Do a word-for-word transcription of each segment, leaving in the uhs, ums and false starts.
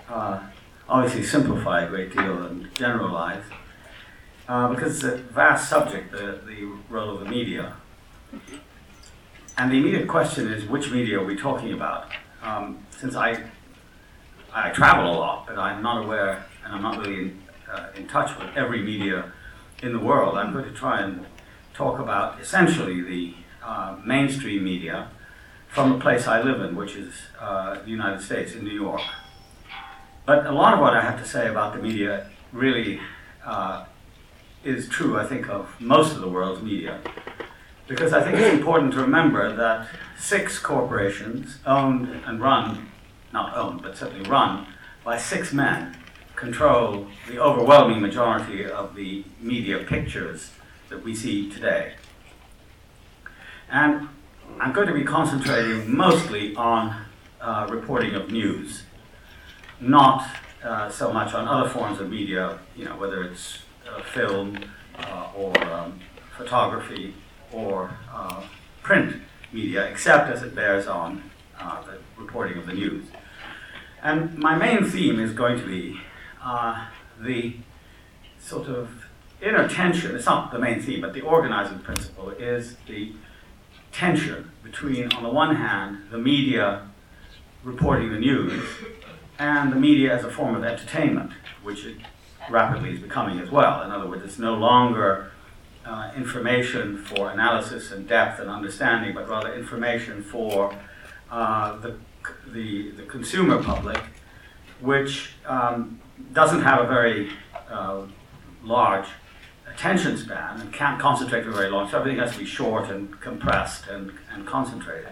uh, obviously simplify a great deal and generalize, uh, because it's a vast subject, the, the role of the media. And the immediate question is, which media are we talking about? Um, since I, I travel a lot, but I'm not aware, and I'm not really in, uh, in touch with every media in the world, I'm going to try and talk about essentially the uh, mainstream media from the place I live in, which is uh, the United States, in New York. But a lot of what I have to say about the media really uh, is true, I think, of most of the world's media. Because I think it's important to remember that six corporations owned and run, not owned, but certainly run, by six men control the overwhelming majority of the media pictures that we see today. And I'm going to be concentrating mostly on uh, reporting of news, not uh, so much on other forms of media, you know, whether it's uh, film uh, or um, photography or uh, print media, except as it bears on uh, the reporting of the news. And my main theme is going to be uh, the sort of inner tension. It's not the main theme, but the organizing principle is the tension between, on the one hand, the media reporting the news and the media as a form of entertainment, which it rapidly is becoming as well. In other words, it's no longer uh, information for analysis and depth and understanding, but rather information for uh, the, the, the consumer public, which um, doesn't have a very uh, large attention span and can't concentrate for very long, so everything has to be short and compressed and, and concentrated.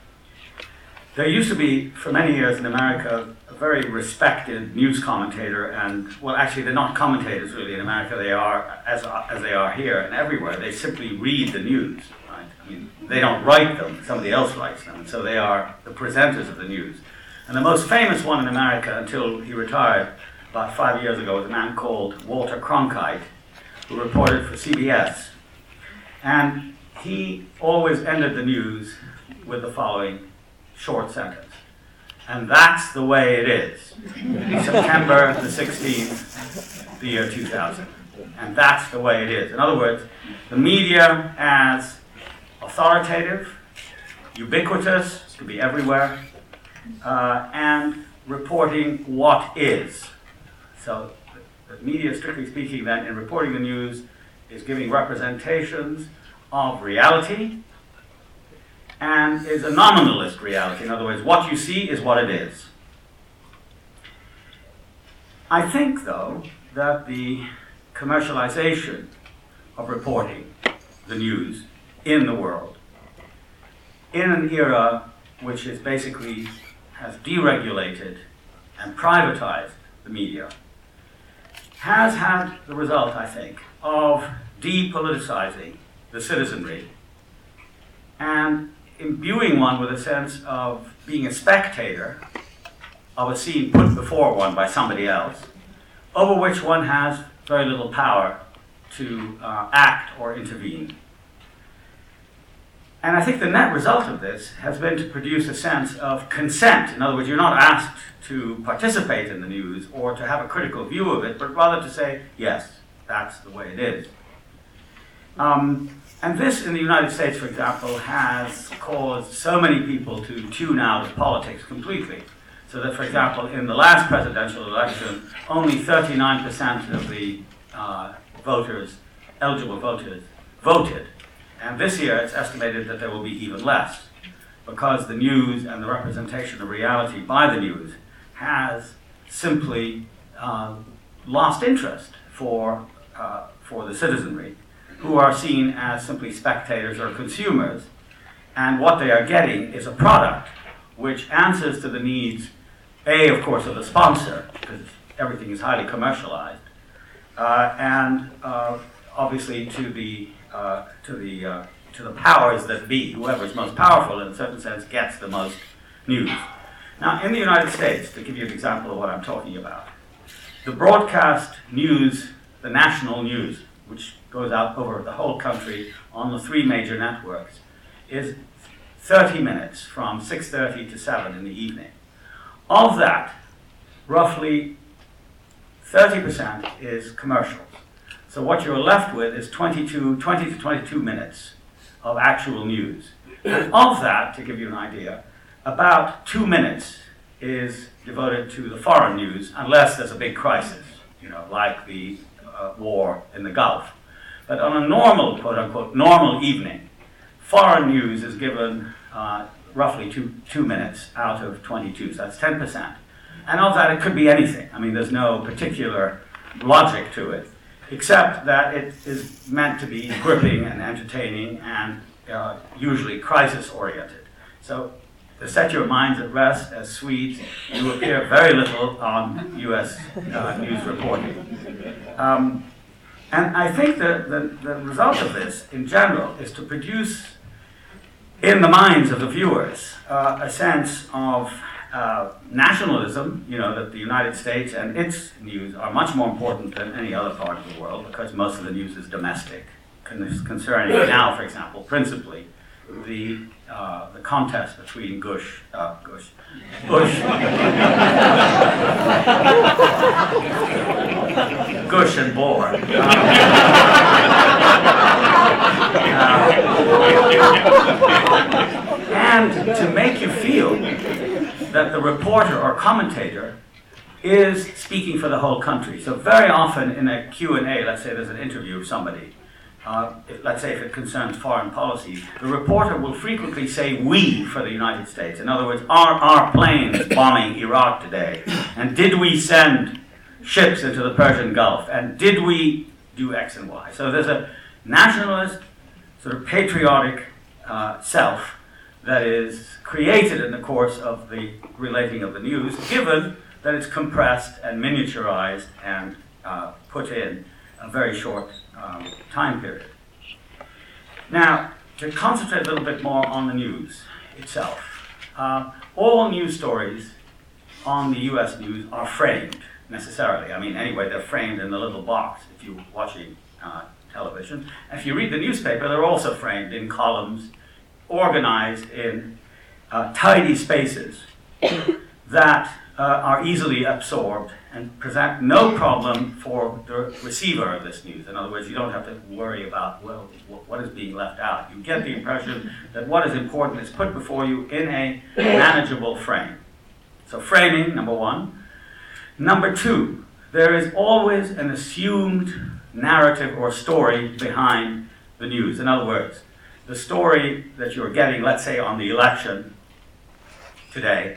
There used to be, for many years in America, a very respected news commentator, and, well, actually they're not commentators really in America, they are, as, as they are here and everywhere, they simply read the news, right? I mean, they don't write them, somebody else writes them, so they are the presenters of the news. And the most famous one in America, until he retired about five years ago, was a man called Walter Cronkite, who reported for C B S. And he always ended the news with the following short sentence. And that's the way it is. September the sixteenth, the year two thousand. And that's the way it is. In other words, the media as authoritative, ubiquitous, to be everywhere, uh, and reporting what is. So the media, strictly speaking, then, in reporting the news, is giving representations of reality and is a nominalist reality. In other words, what you see is what it is. I think, though, that the commercialization of reporting the news in the world, in an era which is basically has deregulated and privatized the media, has had the result, I think, of depoliticizing the citizenry and imbuing one with a sense of being a spectator of a scene put before one by somebody else, over which one has very little power to uh, act or intervene. And I think the net result of this has been to produce a sense of consent. In other words, you're not asked to participate in the news or to have a critical view of it, but rather to say, yes, that's the way it is. Um, and this, in the United States, for example, has caused so many people to tune out of politics completely. So that, for example, in the last presidential election, only thirty-nine percent of the uh, voters, eligible voters, voted. And this year, it's estimated that there will be even less, because the news and the representation of reality by the news has simply uh, lost interest for, uh, for the citizenry, who are seen as simply spectators or consumers. And what they are getting is a product which answers to the needs, A, of course, of the sponsor, because everything is highly commercialized, uh, and uh, obviously to the Uh, to the uh, to the powers that be. Whoever is most powerful, in a certain sense, gets the most news. Now, in the United States, to give you an example of what I'm talking about, the broadcast news, the national news, which goes out over the whole country on the three major networks, is thirty minutes from six thirty to seven in the evening. Of that, roughly thirty percent is commercials. So what you're left with is twenty-two, twenty to twenty-two minutes of actual news. And of that, to give you an idea, about two minutes is devoted to the foreign news, unless there's a big crisis, you know, like the uh, war in the Gulf. But on a normal, quote-unquote, normal evening, foreign news is given uh, roughly two, two minutes out of twenty-two, so that's ten percent. And of that, it could be anything. I mean, there's no particular logic to it, except that it is meant to be gripping and entertaining and uh, usually crisis-oriented. So to set your minds at rest, as Swedes, you appear very little on U S uh, news reporting. Um, and I think that the, the result of this, in general, is to produce in the minds of the viewers uh, a sense of uh, nationalism, you know, that the United States and its news are much more important than any other part of the world, because most of the news is domestic, concerning now, for example, principally the uh, the contest between Gush, uh, Gush, Bush, Gush and Bohr. Um, uh, and to make you feel that the reporter or commentator is speaking for the whole country. So very often in a Q and A, let's say there's an interview of somebody, Uh, if, let's say if it concerns foreign policy, the reporter will frequently say we for the United States. In other words, are our planes bombing Iraq today? And did we send ships into the Persian Gulf? And did we do X and Y? So there's a nationalist, sort of patriotic uh, self that is created in the course of the relating of the news, given that it's compressed and miniaturized and uh, put in a very short um, time period. Now, to concentrate a little bit more on the news itself, uh, all news stories on the U S news are framed, necessarily. I mean, anyway, they're framed in the little box if you're watching uh, television. And if you read the newspaper, they're also framed in columns, organized in uh, tidy spaces that uh, are easily absorbed and present no problem for the receiver of this news. In other words, you don't have to worry about, well, what is being left out. You get the impression that what is important is put before you in a manageable frame. So framing, number one. Number two, there is always an assumed narrative or story behind the news. In other words, the story that you're getting, let's say on the election today,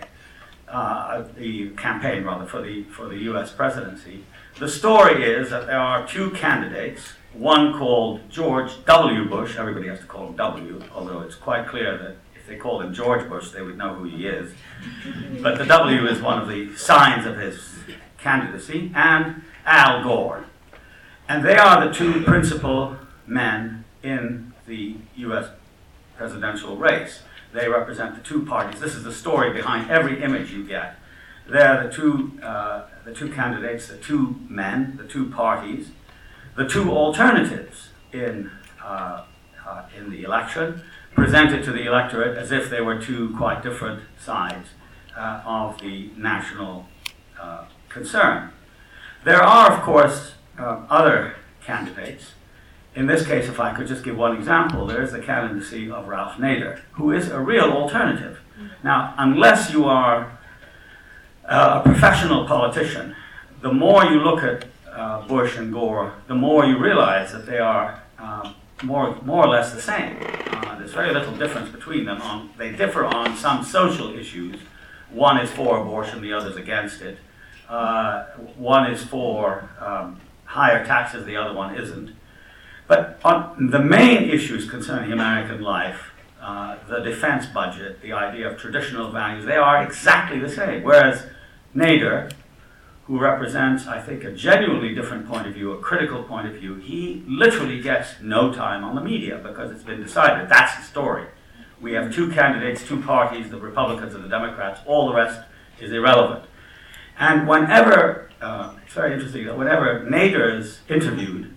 Uh, the campaign rather for the for the U S presidency. The story is that there are two candidates, one called George W. Bush, everybody has to call him W, although it's quite clear that if they called him George Bush, they would know who he is. But the W is one of the signs of his candidacy, and Al Gore. And they are the two principal men in the U S presidential race. They represent the two parties. This is the story behind every image you get. They're the two, uh, the two candidates, the two men, the two parties, the two alternatives in uh, uh, in the election, presented to the electorate as if they were two quite different sides uh, of the national uh, concern. There are, of course, uh, other candidates. In this case, if I could just give one example, there is the candidacy of Ralph Nader, who is a real alternative. Now, unless you are uh, a professional politician, the more you look at uh, Bush and Gore, the more you realize that they are um, more, more or less the same. Uh, there's very little difference between them. On, they differ on some social issues. One is for abortion, the other is against it. Uh, one is for um, higher taxes, the other one isn't. But on the main issues concerning American life, uh, the defense budget, the idea of traditional values, they are exactly the same. Whereas Nader, who represents, I think, a genuinely different point of view, a critical point of view, he literally gets no time on the media because it's been decided. That's the story. We have two candidates, two parties, the Republicans and the Democrats. All the rest is irrelevant. And whenever, uh, it's very interesting that whenever Nader is interviewed,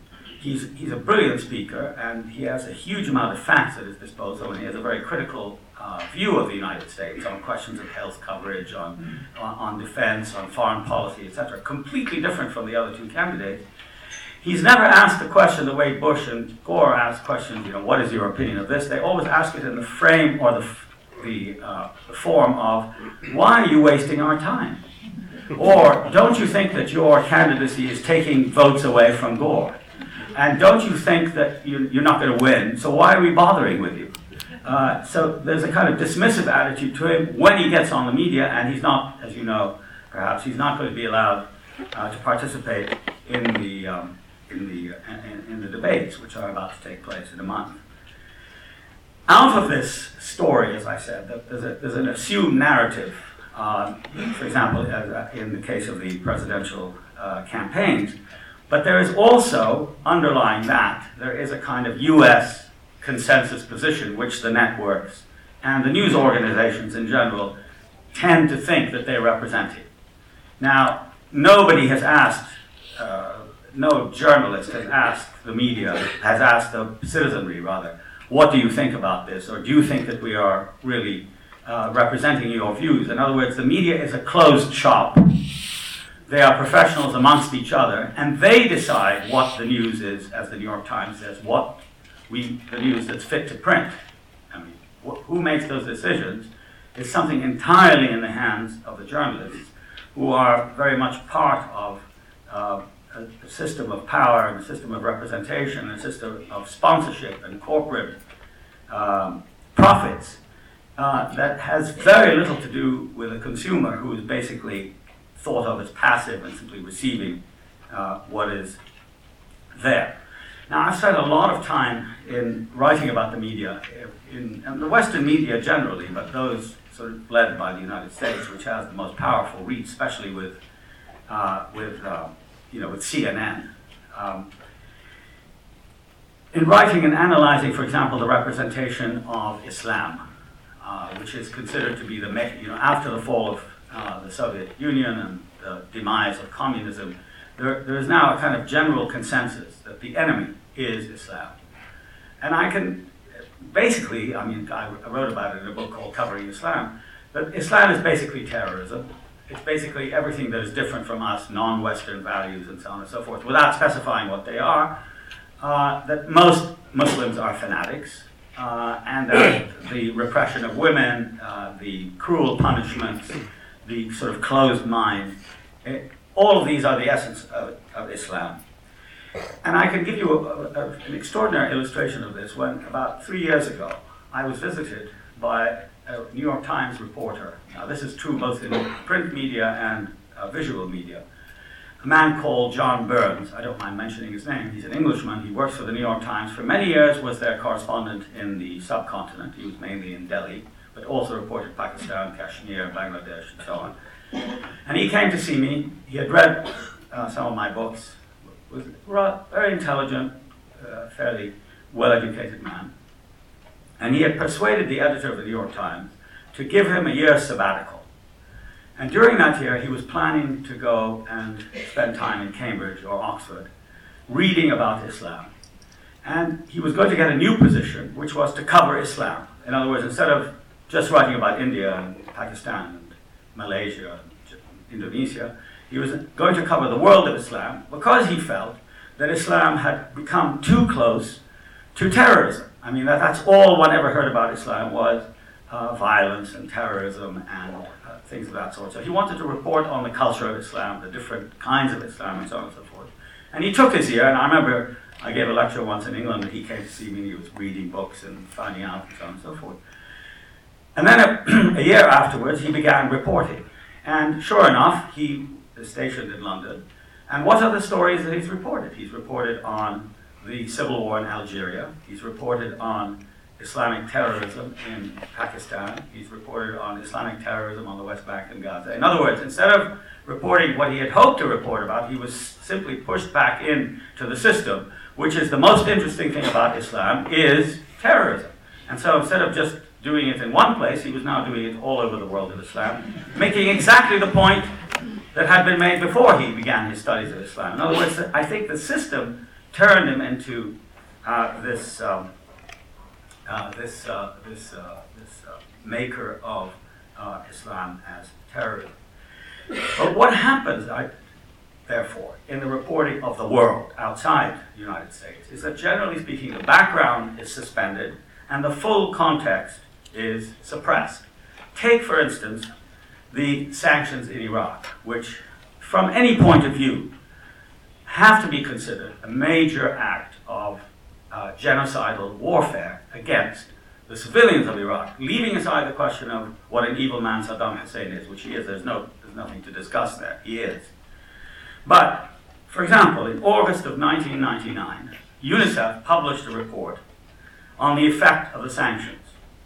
he's, he's a brilliant speaker, and he has a huge amount of facts at his disposal, and he has a very critical uh, view of the United States on questions of health coverage, on, on, on defense, on foreign policy, et cetera. Completely different from the other two candidates. He's never asked the question the way Bush and Gore asked questions, you know, what is your opinion of this? They always ask it in the frame or the, the, uh, the form of, why are you wasting our time? Or, don't you think that your candidacy is taking votes away from Gore? And don't you think that you, you're not going to win, so why are we bothering with you? Uh, so there's a kind of dismissive attitude to him when he gets on the media, and he's not, as you know, perhaps, he's not going to be allowed uh, to participate in the... Um, In the, uh, in, in the debates, which are about to take place in a month. Out of this story, as I said, there's, a, there's an assumed narrative, uh, for example, as, uh, in the case of the presidential uh, campaigns, but there is also, underlying that, there is a kind of U S consensus position which the networks and the news organizations in general tend to think that they're representing. Now, nobody has asked uh, no journalist has asked the media, has asked the citizenry rather, what do you think about this? Or do you think that we are really uh, representing your views? In other words, the media is a closed shop. They are professionals amongst each other, and they decide what the news is, as the New York Times says, what we, the news that's fit to print. I mean, wh- who makes those decisions is something entirely in the hands of the journalists, who are very much part of uh, a system of power and a system of representation and a system of sponsorship and corporate um, profits uh, that has very little to do with a consumer who is basically thought of as passive and simply receiving uh, what is there. Now, I've spent a lot of time in writing about the media, in, in the Western media generally, but those sort of led by the United States, which has the most powerful reach, especially with uh, with uh, you know, with C N N. Um, in writing and analyzing, for example, the representation of Islam, uh, which is considered to be the, you know, after the fall of uh, the Soviet Union and the demise of communism, there, there is now a kind of general consensus that the enemy is Islam. And I can, basically, I mean, I wrote about it in a book called Covering Islam, that Islam is basically terrorism. It's basically everything that is different from us, non-Western values and so on and so forth, without specifying what they are. Uh, that most Muslims are fanatics, uh, and that the repression of women, uh, the cruel punishments, the sort of closed mind, it, all of these are the essence of, of Islam. And I can give you a, a, an extraordinary illustration of this. When about three years ago, I was visited by a New York Times reporter. Now, this is true both in print media and uh, visual media. A man called John Burns. I don't mind mentioning his name. He's an Englishman. He works for the New York Times. For many years was their correspondent in the subcontinent. He was mainly in Delhi, but also reported Pakistan, Kashmir, Bangladesh, and so on. And he came to see me. He had read uh, some of my books. Was a very intelligent, uh, fairly well-educated man. And he had persuaded the editor of the New York Times to give him a year's sabbatical. And during that year, he was planning to go and spend time in Cambridge or Oxford, reading about Islam. And he was going to get a new position, which was to cover Islam. In other words, instead of just writing about India and Pakistan and Malaysia and Indonesia, he was going to cover the world of Islam because he felt that Islam had become too close to terrorism. I mean, that, that's all one ever heard about Islam was uh, violence and terrorism and uh, things of that sort. So he wanted to report on the culture of Islam, the different kinds of Islam, and so on and so forth. And he took his year, and I remember I gave a lecture once in England, and he came to see me, and he was reading books and finding out, and so on and so forth. And then a, a year afterwards, he began reporting. And sure enough, he is stationed in London. And what are the stories that he's reported? He's reported on the civil war in Algeria. He's reported on Islamic terrorism in Pakistan. He's reported on Islamic terrorism on the West Bank and Gaza. In other words, instead of reporting what he had hoped to report about, he was simply pushed back into the system, which is the most interesting thing about Islam, is terrorism. And so instead of just doing it in one place, he was now doing it all over the world of Islam, making exactly the point that had been made before he began his studies of Islam. In other words, I think the system turned him into uh, this um, uh, this uh, this uh, this uh, maker of uh, Islam as terrorism. But what happens, I, therefore, in the reporting of the world outside the United States is that, generally speaking, the background is suspended and the full context is suppressed. Take, for instance, the sanctions in Iraq, which, from any point of view, have to be considered a major act of uh, genocidal warfare against the civilians of Iraq, leaving aside the question of what an evil man Saddam Hussein is, which he is. There's no, there's nothing to discuss there. He is. But, for example, in August of nineteen ninety-nine, UNICEF published a report on the effect of the sanctions.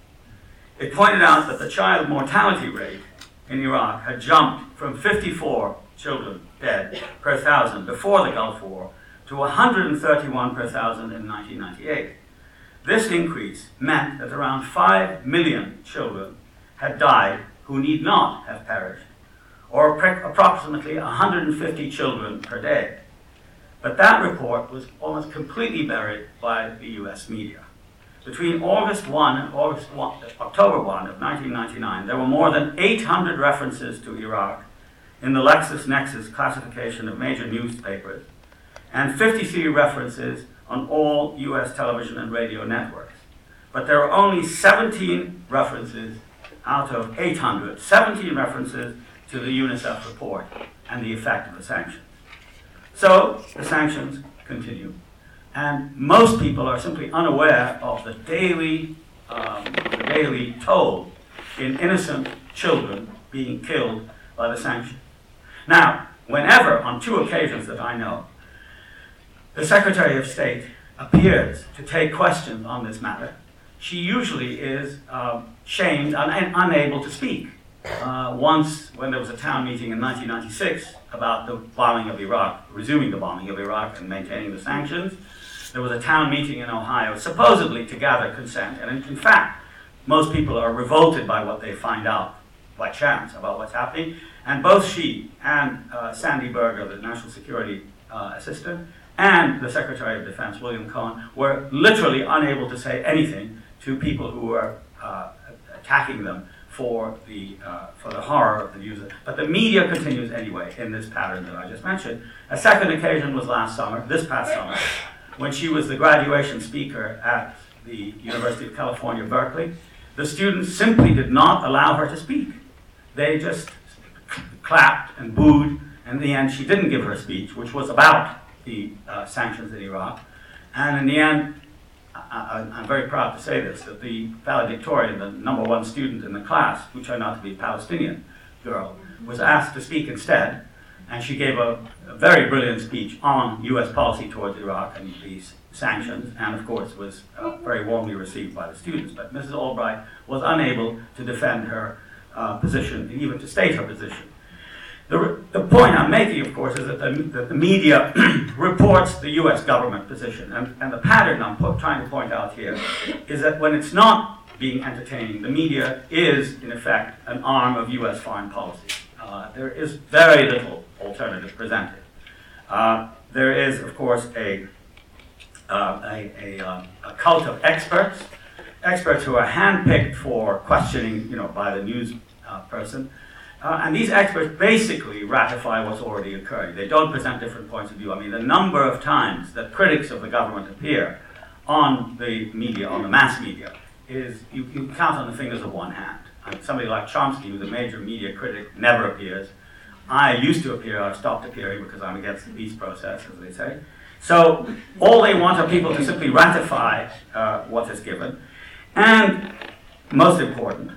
It pointed out that the child mortality rate in Iraq had jumped from fifty-four children dead per thousand before the Gulf War to one hundred thirty-one per thousand in nineteen ninety-eight. This increase meant that around five million children had died who need not have perished, or pre- approximately one hundred fifty children per day. But that report was almost completely buried by the U S media. Between August first and August first, October first of nineteen ninety-nine, there were more than eight hundred references to Iraq in the LexisNexis classification of major newspapers, and fifty-three references on all U S television and radio networks. But there were only seventeen references out of eight hundred, seventeen references to the UNICEF report and the effect of the sanctions. So the sanctions continue. And most people are simply unaware of the daily, um, the daily toll in innocent children being killed by the sanctions. Now, whenever, on two occasions that I know, the Secretary of State appears to take questions on this matter, she usually is uh, shamed and un- unable to speak. Uh, once, when there was a town meeting in nineteen ninety-six about the bombing of Iraq, resuming the bombing of Iraq and maintaining the sanctions, there was a town meeting in Ohio, supposedly to gather consent, and in, in fact, most people are revolted by what they find out by chance about what's happening, and both she and uh, Sandy Berger, the National Security uh, Assistant, and the Secretary of Defense, William Cohen, were literally unable to say anything to people who were uh, attacking them for the uh, for the horror of the user. But the media continues anyway in this pattern that I just mentioned. A second occasion was last summer, this past summer, when she was the graduation speaker at the University of California, Berkeley. The students simply did not allow her to speak. They just clapped and booed, and in the end she didn't give her speech, which was about the uh, sanctions in Iraq. And in the end, I, I, I'm very proud to say this, that the valedictorian, the number one student in the class, who turned out to be a Palestinian girl, was asked to speak instead, and she gave a, a very brilliant speech on U S policy towards Iraq and these sanctions, and of course was uh, very warmly received by the students. But Missus Albright was unable to defend her uh, position, and even to state her position. The, the point I'm making, of course, is that the, that the media reports the U S government position, and, and the pattern I'm po- trying to point out here is that when it's not being entertaining, the media is, in effect, an arm of U S foreign policy. Uh, there is very little alternative presented. Uh, there is, of course, a, uh, a, a, uh, a cult of experts, experts who are handpicked for questioning, you know, by the news uh, person. Uh, and these experts basically ratify what's already occurring. They don't present different points of view. I mean, the number of times that critics of the government appear on the media, on the mass media, is, you can count on the fingers of one hand. I mean, somebody like Chomsky, who's a major media critic, never appears. I used to appear, I've stopped appearing because I'm against the peace process, as they say. So all they want are people to simply ratify uh, what is given. And most important,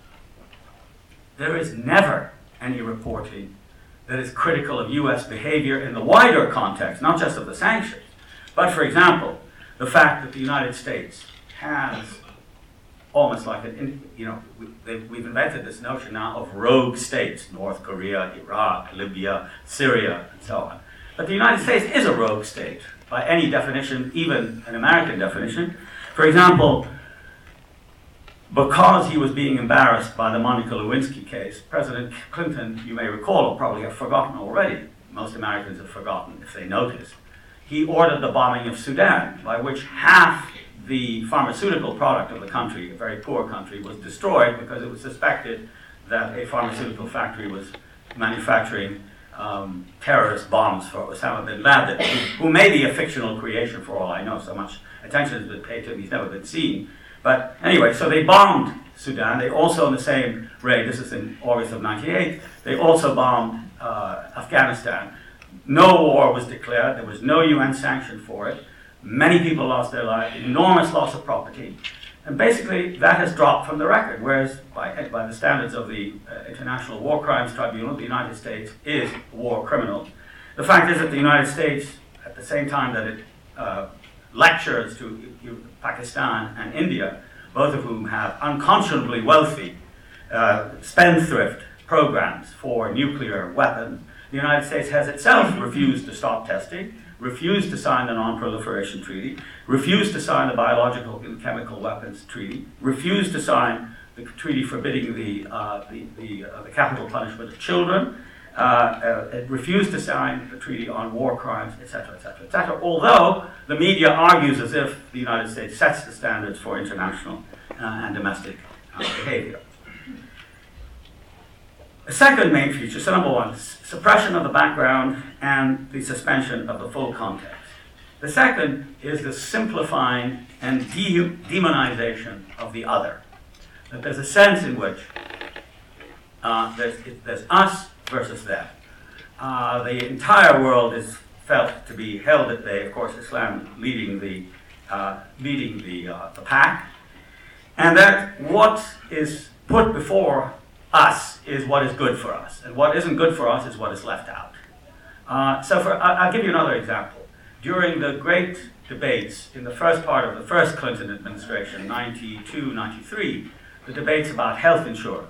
there is never any reporting that is critical of U S behavior in the wider context, not just of the sanctions, but, for example, the fact that the United States has almost like an, you know, we, we've invented this notion now of rogue states, North Korea, Iraq, Libya, Syria, and so on. But the United States is a rogue state by any definition, even an American definition. For example, because he was being embarrassed by the Monica Lewinsky case, President Clinton, you may recall, or probably have forgotten already, most Americans have forgotten if they noticed, he ordered the bombing of Sudan, by which half the pharmaceutical product of the country, a very poor country, was destroyed because it was suspected that a pharmaceutical factory was manufacturing um, terrorist bombs for Osama bin Laden, who, who may be a fictional creation for all I know. So much attention has been paid to him, he's never been seen. But anyway, so they bombed Sudan. They also, in the same raid, this is in August of ninety-eight, they also bombed uh, Afghanistan. No war was declared. There was no U N sanction for it. Many people lost their lives, enormous loss of property. And basically, that has dropped from the record, whereas by, by the standards of the uh, International War Crimes Tribunal, the United States is a war criminal. The fact is that the United States, at the same time that it uh, lectures to Pakistan and India, both of whom have unconscionably wealthy, uh, spendthrift programs for nuclear weapons, the United States has itself refused to stop testing, refused to sign the Non-Proliferation Treaty, refused to sign the Biological and Chemical Weapons Treaty, refused to sign the treaty forbidding the, uh, the, the, uh, the capital punishment of children, uh, uh, it refused to sign the treaty on war crimes, et cetera, et cetera, et cetera, although the media argues as if the United States sets the standards for international uh, and domestic uh, behavior. The second main feature, so number one, suppression of the background and the suspension of the full context. The second is the simplifying and de- demonization of the other. That there's a sense in which uh, there's, it, there's us versus them. Uh, the entire world is felt to be held at bay, of course, Islam leading the, uh, leading the, uh, the pack, and that what is put before us is what is good for us, and what isn't good for us is what is left out. Uh, so for, I, I'll give you another example. During the great debates in the first part of the first Clinton administration, ninety-two, ninety-three, the debates about health insurance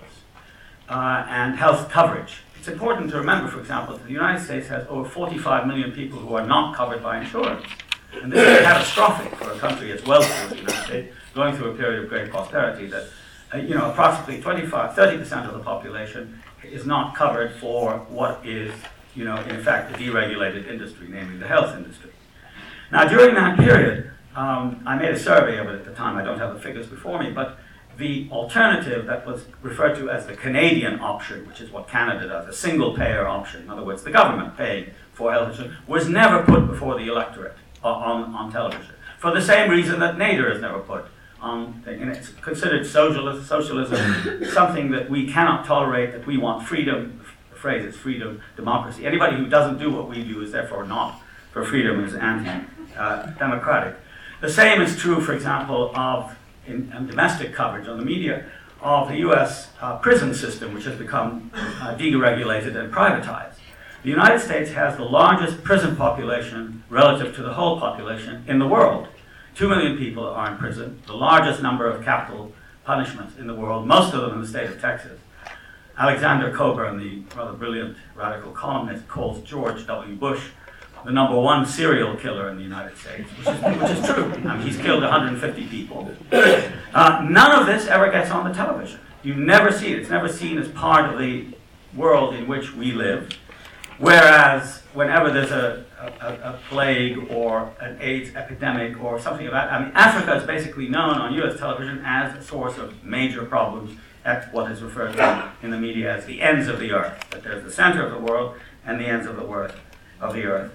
uh, and health coverage. It's important to remember, for example, that the United States has over forty-five million people who are not covered by insurance. And this is catastrophic for a country as wealthy as the United States, going through a period of great prosperity, that Uh, you know, approximately twenty-five, thirty percent of the population is not covered for what is, you know, in fact, a deregulated industry, namely the health industry. Now, during that period, um, I made a survey of it at the time. I don't have the figures before me, but the alternative that was referred to as the Canadian option, which is what Canada does, a single-payer option, in other words, the government paying for health insurance, was never put before the electorate uh, on, on television, for the same reason that Nader is never put. Um, and it's considered socialism, socialism, something that we cannot tolerate, that we want freedom. The phrase is freedom, democracy. Anybody who doesn't do what we do is therefore not for freedom, is anti-democratic. Uh, the same is true, for example, of in, in domestic coverage on the media of the U S uh, prison system, which has become uh, deregulated and privatized. The United States has the largest prison population relative to the whole population in the world. Two million people are in prison, the largest number of capital punishments in the world, most of them in the state of Texas. Alexander Coburn, the rather brilliant radical columnist, calls George W. Bush the number one serial killer in the United States, which is, which is true. I mean, he's killed one hundred fifty people. Uh, none of this ever gets on the television. You never see it. It's never seen as part of the world in which we live. Whereas whenever there's a, a, a plague or an AIDS epidemic or something of that, I mean, Africa is basically known on U S television as a source of major problems at what is referred to in the media as the ends of the earth. That there's the center of the world and the ends of the earth, of the earth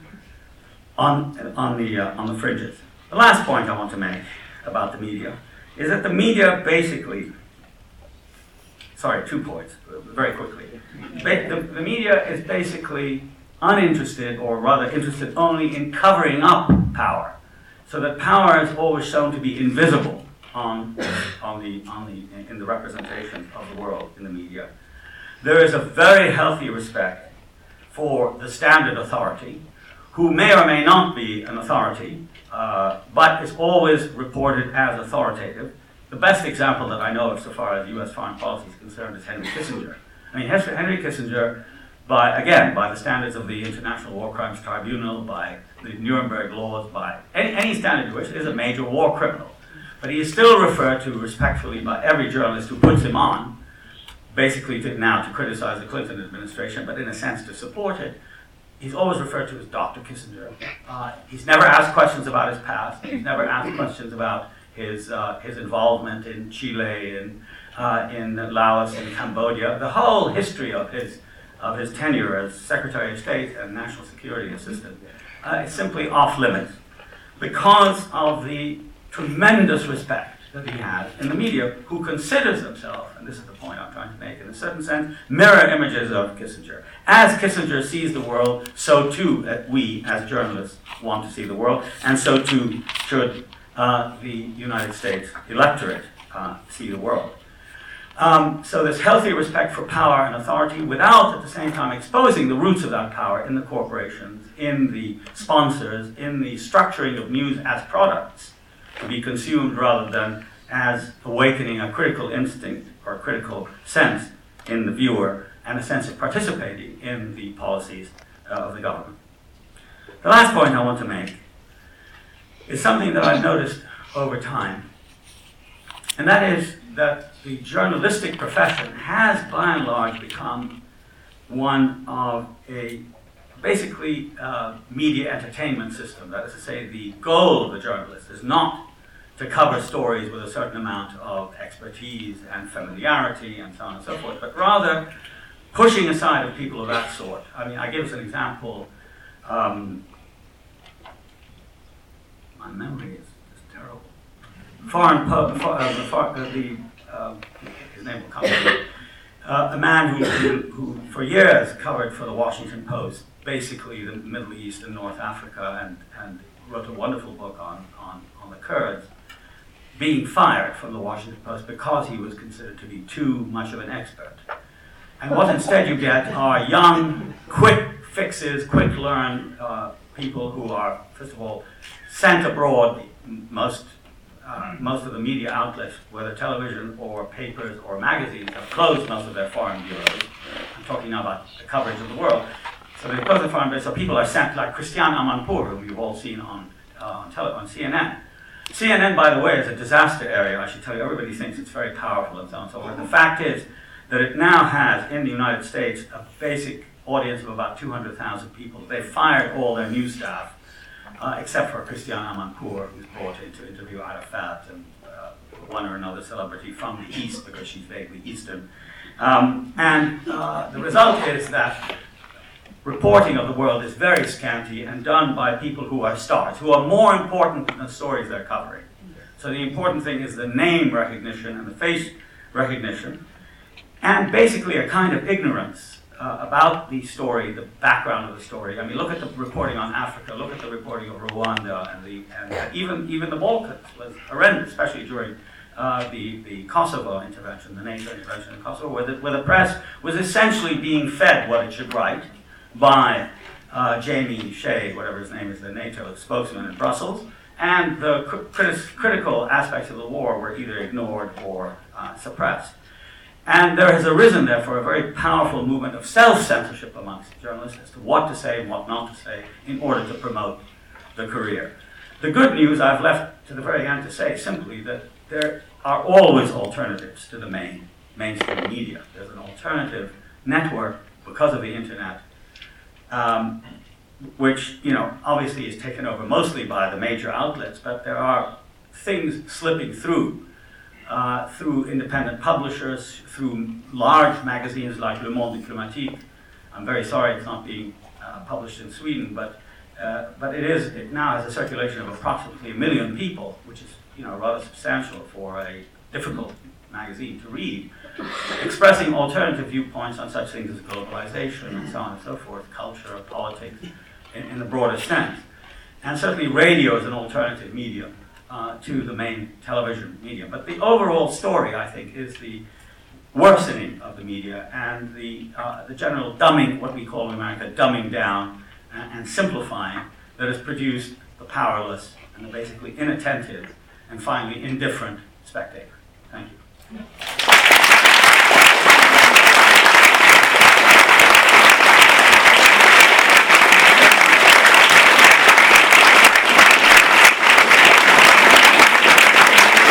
on, on, the, uh, on the fringes. The last point I want to make about the media is that the media basically, sorry, two points, very quickly. Ba- the, the media is basically uninterested, or rather interested only in covering up power, so that power is always shown to be invisible on, on the, on the, in the representation of the world in the media. There is a very healthy respect for the standard authority, who may or may not be an authority, uh, but is always reported as authoritative. The best example that I know of so far as U S foreign policy is concerned is Henry Kissinger. I mean, Henry Kissinger, by again, by the standards of the International War Crimes Tribunal, by the Nuremberg laws, by any, any standard which is a major war criminal. But he is still referred to respectfully by every journalist who puts him on, basically to, now to criticize the Clinton administration, but in a sense to support it, he's always referred to as Doctor Kissinger. Uh, he's never asked questions about his past. He's never asked questions about his uh, his involvement in Chile and uh, in Laos and Cambodia. The whole history of his of his tenure as Secretary of State and National Security Assistant uh, is simply off limits because of the tremendous respect that he has in the media, who considers themselves, and this is the point I'm trying to make, in a certain sense, mirror images of Kissinger. As Kissinger sees the world, so too uh, we, as journalists, want to see the world, and so too should uh, the United States electorate uh, see the world. Um, so there's healthy respect for power and authority without, at the same time, exposing the roots of that power in the corporations, in the sponsors, in the structuring of news as products, to be consumed rather than as awakening a critical instinct or a critical sense in the viewer and a sense of participating in the policies uh, of the government. The last point I want to make is something that I've noticed over time, and that is that the journalistic profession has by and large become one of a basically uh, media entertainment system. That is to say, the goal of the journalist is not to cover stories with a certain amount of expertise and familiarity and so on and so forth, but rather pushing aside of people of that sort. I mean, I give us an example. Um, my memory is, is terrible. Foreign po- for, uh, the, for, uh, the uh, his name will come to me. Uh, a man who, who, who for years covered for the Washington Post, basically the Middle East and North Africa, and, and wrote a wonderful book on, on, on the Kurds, being fired from the Washington Post because he was considered to be too much of an expert. And what instead you get are young, quick fixes, quick learn uh, people who are, first of all, sent abroad. Most, uh, most of the media outlets, whether television or papers or magazines, have closed most of their foreign bureaus. I'm talking now about the coverage of the world. So they close the foreign bureaus, so people are sent like Christiane Amanpour, whom you've all seen on, uh, on, tele- on C N N. C N N, by the way, is a disaster area. I should tell you, everybody thinks it's very powerful and so on and so forth. The fact is that it now has, in the United States, a basic audience of about two hundred thousand people. They fired all their news staff, uh, except for Christiane Amanpour, who's brought in to interview Arafat and uh, one or another celebrity from the East, because she's vaguely Eastern. Um, and uh, the result is that reporting of the world is very scanty and done by people who are stars, who are more important than the stories they're covering. So the important thing is the name recognition and the face recognition, and basically a kind of ignorance uh, about the story, the background of the story. I mean, look at the reporting on Africa, look at the reporting of Rwanda, and, the, and even, even the Balkans was horrendous, especially during uh, the, the Kosovo intervention, the NATO intervention in Kosovo, where the, where the press was essentially being fed what it should write by uh, Jamie Shea, whatever his name is, the NATO spokesman in Brussels, and the crit- critical aspects of the war were either ignored or uh, suppressed. And there has arisen, therefore, a very powerful movement of self-censorship amongst journalists as to what to say and what not to say in order to promote the career. The good news I've left to the very end to say simply that there are always alternatives to the main mainstream media. There's an alternative network because of the internet, Um, which, you know, obviously is taken over mostly by the major outlets, but there are things slipping through, uh, through independent publishers, through large magazines like Le Monde Diplomatique. I'm very sorry it's not being uh, published in Sweden, but uh, but it is. It now has a circulation of approximately a million people, which is, you know, rather substantial for a difficult magazine to read, expressing alternative viewpoints on such things as globalization and so on and so forth, culture, politics, in, in the broader sense. And certainly radio is an alternative medium uh, to the main television medium. But the overall story, I think, is the worsening of the media and the, uh, the general dumbing, what we call in America, dumbing down and, and simplifying, that has produced the powerless and the basically inattentive and finally indifferent spectator. Thank you.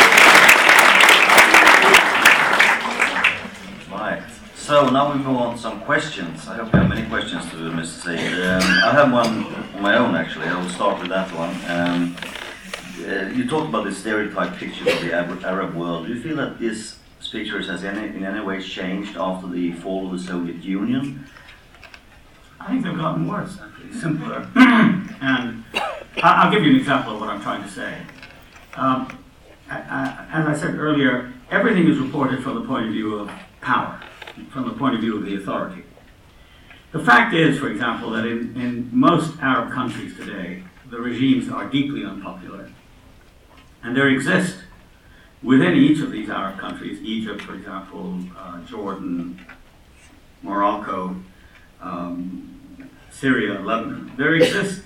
Right. So now we move on to some questions. I hope you have many questions to Mister Said. Um, I have one on my own, actually. I will start with that one. Um, uh, you talked about the stereotype picture of the Arab, Arab world. Do you feel that this picture has any, in any way changed after the fall of the Soviet Union? I think they've gotten worse, actually, simpler. And I'll give you an example of what I'm trying to say. Um, as I said earlier, everything is reported from the point of view of power, from the point of view of the authority. The fact is, for example, that in, in most Arab countries today, the regimes are deeply unpopular. And there exist, within each of these Arab countries, Egypt, for example, uh, Jordan, Morocco, um, Syria, Lebanon, there exist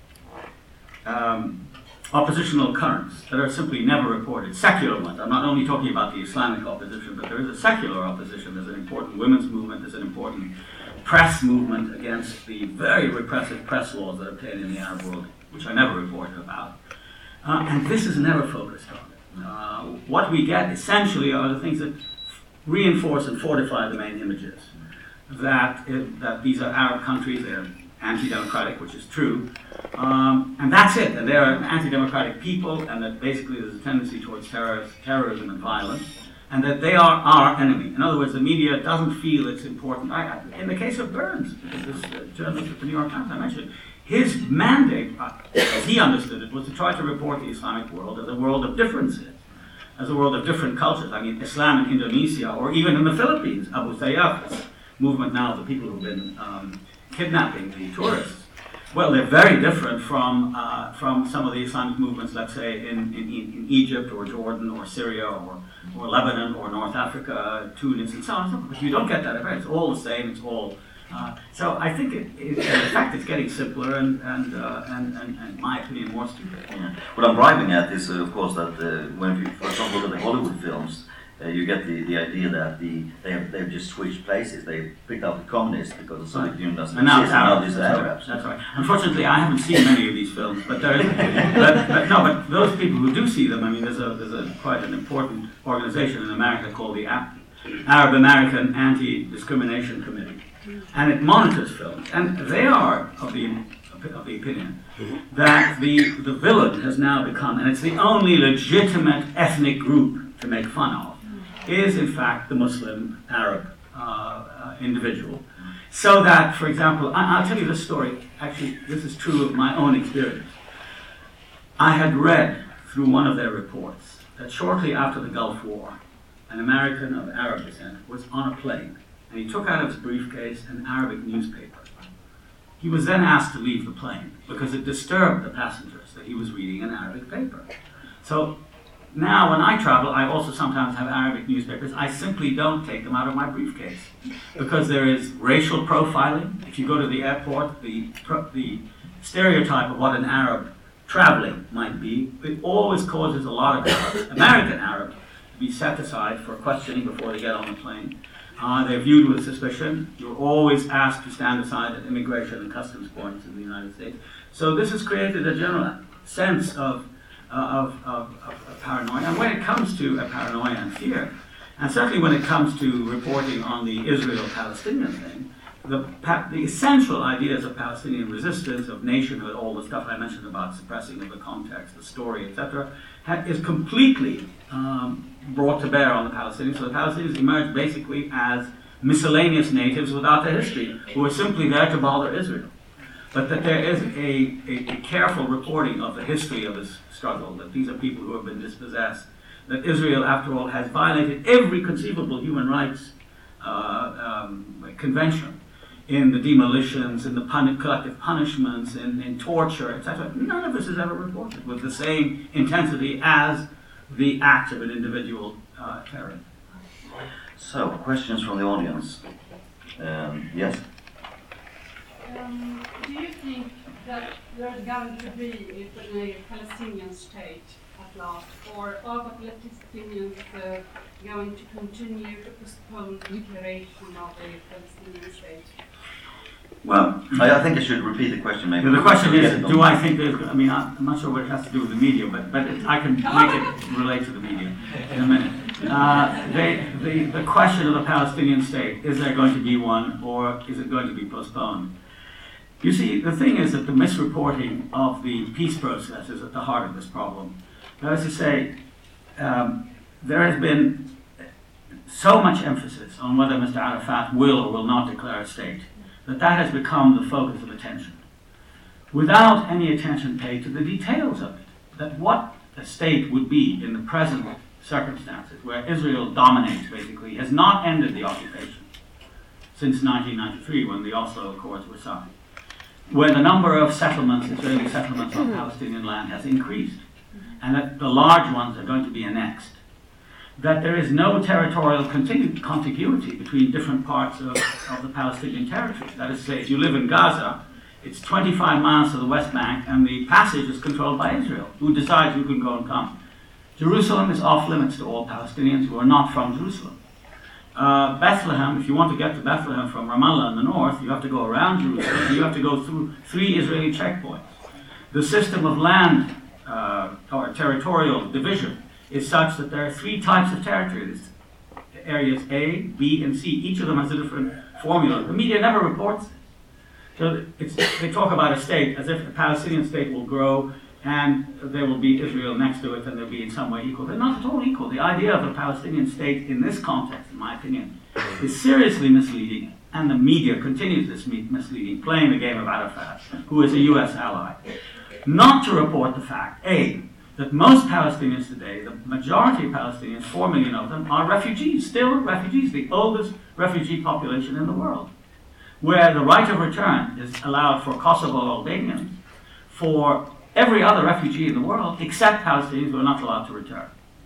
um, oppositional currents that are simply never reported, secular ones. I'm not only talking about the Islamic opposition, but there is a secular opposition. There's an important women's movement, there's an important press movement against the very repressive press laws that obtain in the Arab world, which are never reported about. Uh, and this is never focused on. Uh, what we get essentially are the things that reinforce and fortify the main images. That, it, that these are Arab countries, they're anti-democratic, which is true, um, and that's it. And they're anti-democratic people, and that basically there's a tendency towards terror, terrorism and violence, and that they are our enemy. In other words, the media doesn't feel it's important. I, I, in the case of Burns, this uh, journalist at the New York Times I mentioned, his mandate, uh, as he understood it, was to try to report the Islamic world as a world of differences, as a world of different cultures. I mean, Islam in Indonesia, or even in the Philippines, Abu Sayyaf, this movement now of the people who've been um, kidnapping the tourists. Well, they're very different from uh, from some of the Islamic movements, let's say, in, in, in Egypt or Jordan or Syria or, or Lebanon or North Africa, Tunis and so on and so forth. But you don't get that effect. It's all the same. It's all... Uh, so I think, it, it, in fact, it's getting simpler and, and, uh, and, and, and in my opinion, more stupid. Yeah. What I'm driving at is, uh, of course, that uh, when we, for example, look at the Hollywood films, Uh, you get the, the idea that the they have they've just switched places. They picked out the communists because the Soviet Union doesn't and now exist. Arabs. And now these That's Arabs. Right. That's right. Unfortunately, I haven't seen many of these films, but there is. but, but no, but those people who do see them, I mean, there's a there's a quite an important organization in America called the Arab American Anti-Discrimination Committee, and it monitors films, and they are of the of the opinion that the the villain has now become, and it's the only legitimate ethnic group to make fun of, is in fact the Muslim Arab uh, uh, individual. So that, for example, I, I'll tell you this story, actually this is true of my own experience. I had read through one of their reports that shortly after the Gulf War, an American of Arab descent was on a plane, and he took out of his briefcase an Arabic newspaper. He was then asked to leave the plane because it disturbed the passengers that he was reading an Arabic paper. So now, when I travel, I also sometimes have Arabic newspapers. I simply don't take them out of my briefcase because there is racial profiling. If you go to the airport, the the stereotype of what an Arab traveling might be, it always causes a lot of Arabs, American Arabs, to be set aside for questioning before they get on the plane. Uh, they're viewed with suspicion. You're always asked to stand aside at immigration and customs points in the United States. So this has created a general sense of Uh, of, of, of, of paranoia. And when it comes to a paranoia and fear, and certainly when it comes to reporting on the Israel-Palestinian thing, the, pa- the essential ideas of Palestinian resistance, of nationhood, all the stuff I mentioned about suppressing of the context, the story, et cetera, ha- is completely um, brought to bear on the Palestinians. So the Palestinians emerge basically as miscellaneous natives without a history, who are simply there to bother Israel. But that there is a, a, a careful reporting of the history of this struggle, that these are people who have been dispossessed, that Israel, after all, has violated every conceivable human rights uh, um, convention in the demolitions, in the pun- collective punishments, in, in torture, et cetera. None of this is ever reported with the same intensity as the act of an individual uh, terrorist. So, questions from the audience? Um, yes? Um, do you think that there's going to be a Palestinian state at last, or are the Palestinians uh, going to continue to postpone the declaration of a Palestinian state? Well, I, I think I should repeat the question maybe. The question is, do I think there's, I mean, I'm not sure what it has to do with the media, but, but it, I can make it relate to the media in a minute. uh, they, the, the question of the Palestinian state, is there going to be one or is it going to be postponed? You see, the thing is that the misreporting of the peace process is at the heart of this problem. That is to say, um, there has been so much emphasis on whether Mister Arafat will or will not declare a state, that that has become the focus of attention, without any attention paid to the details of it, that what a state would be in the present circumstances, where Israel dominates basically, has not ended the occupation since nineteen ninety-three, when the Oslo Accords were signed, where the number of settlements, Israeli settlements on Palestinian land has increased, and that the large ones are going to be annexed, that there is no territorial continu- contiguity between different parts of, of the Palestinian territory. That is to say, if you live in Gaza, it's twenty-five miles to the West Bank, and the passage is controlled by Israel, who decides who can go and come. Jerusalem is off limits to all Palestinians who are not from Jerusalem. Uh, Bethlehem, if you want to get to Bethlehem from Ramallah in the north, you have to go around Jerusalem, and you have to go through three Israeli checkpoints. The system of land uh, or territorial division is such that there are three types of territories. Areas A, B, and C. Each of them has a different formula. The media never reports this. So it's, they talk about a state as if the Palestinian state will grow and there will be Israel next to it and they'll be in some way equal. They're not at all equal. The idea of a Palestinian state in this context, in my opinion, is seriously misleading, and the media continues this misleading, playing the game of Arafat, who is a U S ally. Not to report the fact, A, that most Palestinians today, the majority of Palestinians, four million of them, are refugees, still refugees, the oldest refugee population in the world, where the right of return is allowed for Kosovo Albanians, for every other refugee in the world, except Palestinians who are not allowed to return.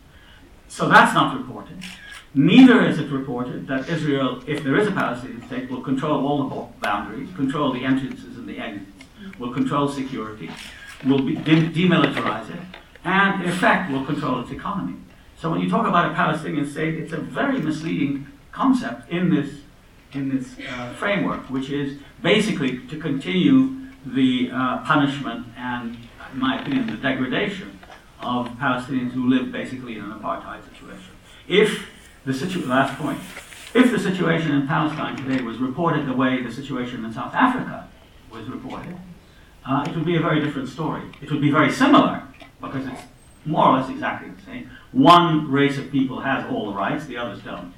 So that's not reported. Neither is it reported that Israel, if there is a Palestinian state, will control all the boundaries, control the entrances and the exits, will control security, will be, de- demilitarize it, and in effect will control its economy. So when you talk about a Palestinian state, it's a very misleading concept in this, in this uh, framework, which is basically to continue the uh, punishment and, in my opinion, the degradation of Palestinians who live basically in an apartheid situation. If the situ- last point, if the situation in Palestine today was reported the way the situation in South Africa was reported, uh, it would be a very different story. It would be very similar, because it's more or less exactly the same. One race of people has all the rights, the others don't.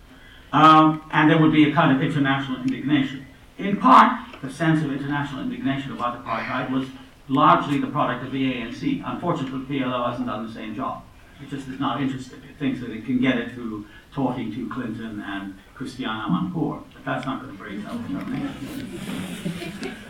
Um, and there would be a kind of international indignation. In part, the sense of international indignation about apartheid was largely the product of the A N C. Unfortunately, the P L O hasn't done the same job. It just is not interested. It thinks that it can get it through talking to Clinton and Christiana Amanpour, but that's not going to bring self-determination.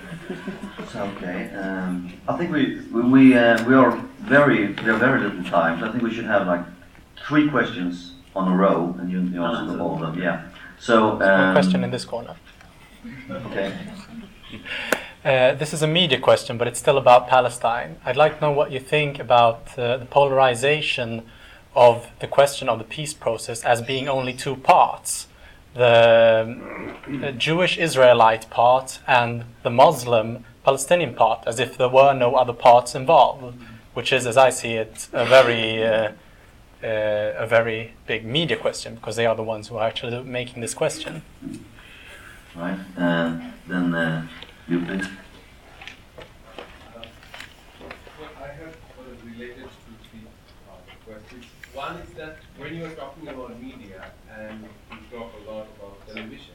Okay. Um, I think we we we, uh, we are very we have very little time. So I think we should have like three questions on a row, and you, you answer all of them. Yeah. So um, one question in this corner. Okay. Uh, this is a media question, but it's still about Palestine. I'd like to know what you think about uh, the polarization of the question of the peace process as being only two parts. The, the Jewish Israelite part and the Muslim Palestinian part, as if there were no other parts involved, which is, as I see it, a very uh, uh, a very big media question, because they are the ones who are actually making this question. Right. Uh, then uh, you please. Uh, well, I have sort of related to three uh, questions. One is that when you are talking about media and you talk a lot about television,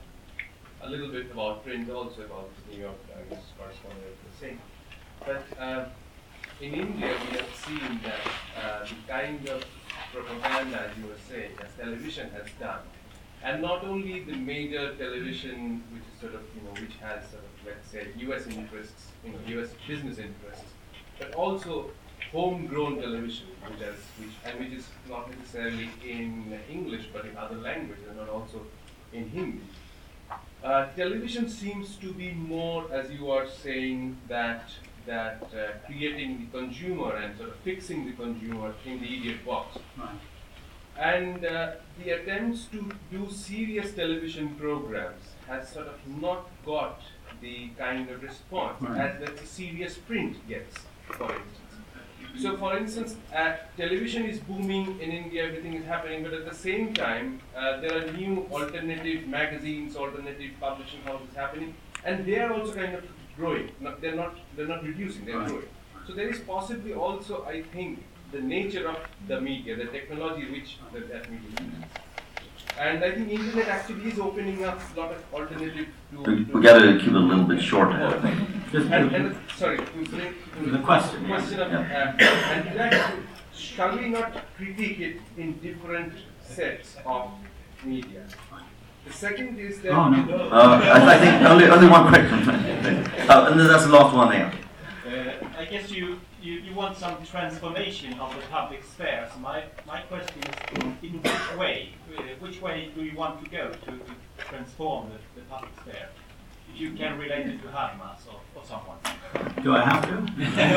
a little bit about print, also about the New York Times correspondent the same. But uh, in India, we have seen that uh, the kind of propaganda, as you were saying, as television has done, and not only the major television, which is sort of, you know, which has sort of, let's say, U S interests, you know, U S business interests, but also homegrown television, which has, which and which is not necessarily in English, but in other languages, and also in Hindi. Uh, television seems to be more, as you are saying, that that uh, creating the consumer and sort of fixing the consumer in the idiot box. Right. And uh, the attempts to do serious television programs has sort of not got the kind of response right. as that the serious print gets, for instance. So, for instance, uh, television is booming in India, everything is happening, but at the same time, uh, there are new alternative magazines, alternative publishing houses happening, and they are also kind of growing. Not, they're not they're not reducing, they're growing. So there is possibly also, I think, the nature of the media, the technology which that, that media uses. And I think internet actually is opening up a lot of alternative to... We, to we got to keep it a little bit short, I think. Just and, and, sorry, to bring to The question, yeah. question of, Yeah. uh, and that, shall we not critique it in different sets of media? The second is that... Oh, no. Uh, I, I think only, only one question. uh, and that's the last one there. Uh, I guess you, you, you want some transformation of the public sphere. So my, my question is, in which way, uh, which way do you want to go to, to transform the, the public sphere? If you can relate it to Habermas or, or someone. Do I have to?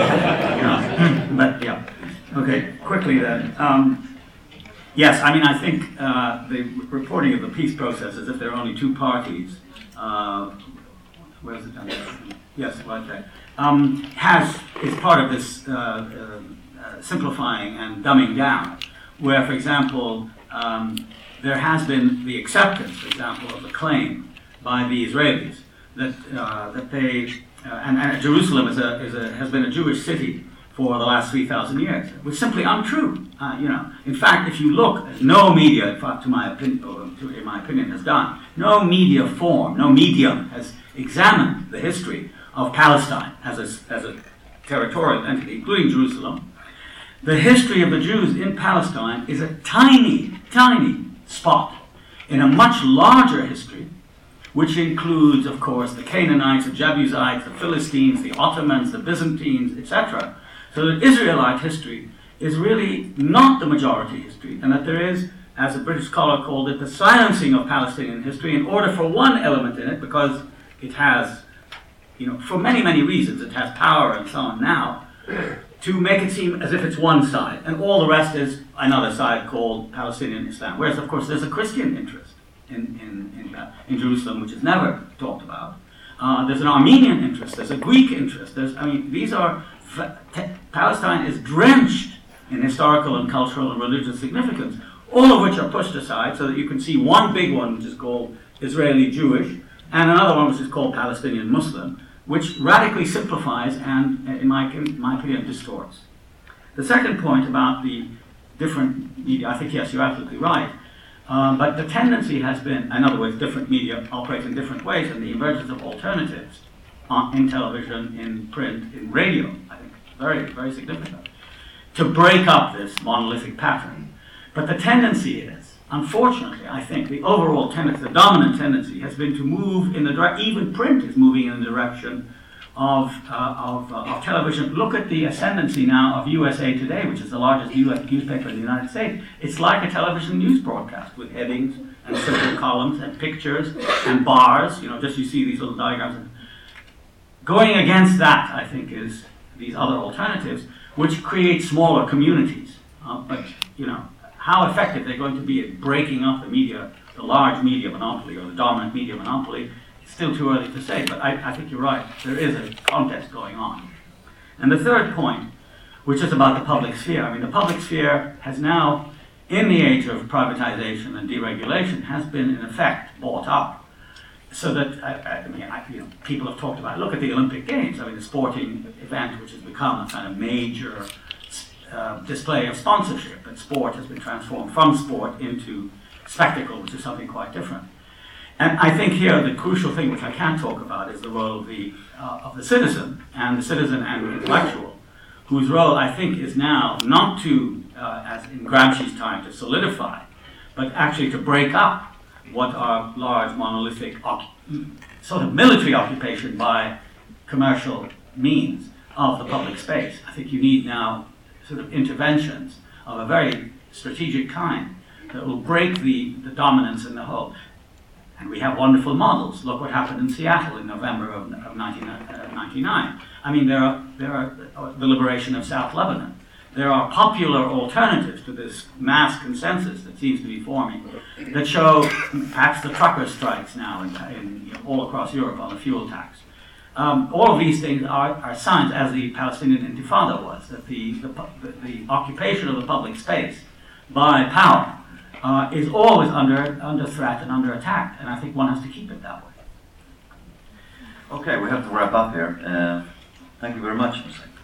Yeah. But yeah. Okay, quickly then. Um, yes, I mean, I think uh, the reporting of the peace process as if there are only two parties. Uh, where's it? Yes, right there. Um, has is part of this uh, uh, uh, simplifying and dumbing down, where, for example, um, there has been the acceptance, for example, of the claim by the Israelis that uh, that they uh, and, and Jerusalem is a, is a has been a Jewish city for the last three thousand years, which is simply untrue. Uh, you know, in fact, if you look, no media, in fact, to my opinion, or to, in my opinion, has done. No media form, no medium has examined the history of Palestine as a, as a territorial entity, including Jerusalem. The history of the Jews in Palestine is a tiny, tiny spot in a much larger history, which includes, of course, the Canaanites, the Jebusites, the Philistines, the Ottomans, the Byzantines, et cetera. So that Israelite history is really not the majority history, and that there is, as a British scholar called it, the silencing of Palestinian history in order for one element in it, because it has, you know, for many, many reasons, it has power and so on now, to make it seem as if it's one side, and all the rest is another side called Palestinian Islam. Whereas, of course, there's a Christian interest in, in, in, uh, in Jerusalem, which is never talked about. Uh, there's an Armenian interest, there's a Greek interest. There's, I mean, these are, Palestine is drenched in historical and cultural and religious significance, all of which are pushed aside so that you can see one big one, which is called Israeli Jewish, and another one which is called Palestinian Muslim, which radically simplifies and, in my, in my opinion, distorts. The second point about the different media, I think, yes, you're absolutely right. Um, but the tendency has been, in other words, different media operate in different ways, and the emergence of alternatives on, in television, in print, in radio, I think, very, very significant, to break up this monolithic pattern. But the tendency is, unfortunately, I think the overall tendency, the dominant tendency, has been to move in the direction, even print is moving in the direction of, uh, of, uh, of television. Look at the ascendancy now of U S A Today, which is the largest U S newspaper in the United States. It's like a television news broadcast with headings and simple columns and pictures and bars. You know, just you see these little diagrams. Going against that, I think, is these other alternatives, which create smaller communities. Uh, but, you know, how effective they're going to be at breaking up the media, the large media monopoly or the dominant media monopoly, it's still too early to say, but I, I think you're right. There is a contest going on. And the third point, which is about the public sphere. I mean, the public sphere has now, in the age of privatization and deregulation, has been, in effect, bought up. So that, I, I mean, I, you know, people have talked about, look at the Olympic Games, I mean, the sporting event, which has become a kind of major uh, display of sponsorship, and sport has been transformed from sport into spectacle, which is something quite different. And I think here the crucial thing, which I can't talk about, is the role of the, uh, of the citizen, and the citizen and the intellectual, whose role I think is now not to, uh, as in Gramsci's time, to solidify, but actually to break up what are large monolithic sort of military occupation by commercial means of the public space. I think you need now sort of interventions of a very strategic kind that will break the, the dominance in the whole. And we have wonderful models. Look what happened in Seattle in November of, of nineteen ninety-nine. I mean, there are, there are the liberation of South Lebanon. There are popular alternatives to this mass consensus that seems to be forming that show perhaps the trucker strikes now in, in, you know, all across Europe on the fuel tax. Um, all of these things are, are signs, as the Palestinian Intifada was, that the, the, the, the occupation of the public space by power uh, is always under, under threat and under attack, and I think one has to keep it that way. Okay, we have to wrap up here. Uh, thank you very much, Mister